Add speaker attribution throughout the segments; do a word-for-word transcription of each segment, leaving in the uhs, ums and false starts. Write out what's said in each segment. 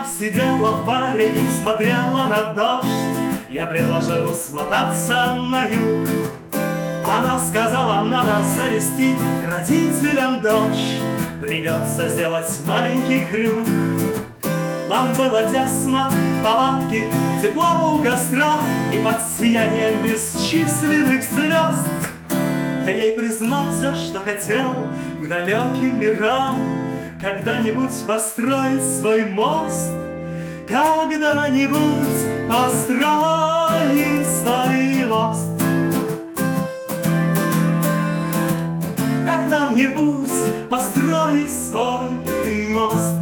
Speaker 1: Она сидела в баре и смотрела на дождь. Я предложил смотаться на юг. Она сказала, надо завести родителям дочь. Придется сделать маленький крюк. Нам было тесно в палатке, тепло у костра, и под сиянием бесчисленных звезд я ей признался, что хотел к далеким мирам когда-нибудь построить свой мост. Когда-нибудь построить свой мост. Когда-нибудь построить свой мост.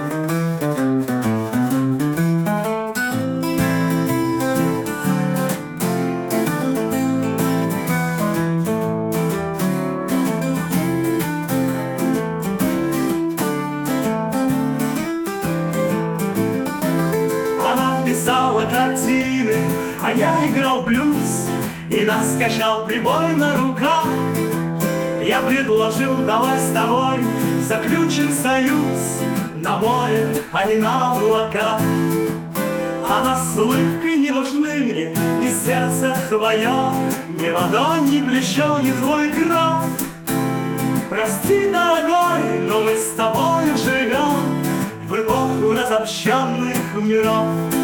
Speaker 1: Писала картины, а я играл блюз, и нас качал прибой на руках. Я предложил, давай с тобой заключим союз на море, а не на облаках. А с улыбкой не нужны мне ни сердце твое, ни ладонь, ни плечо, ни твой кров. Прости, дорогой, но мы с тобой живем в эпоху разобщенных миров.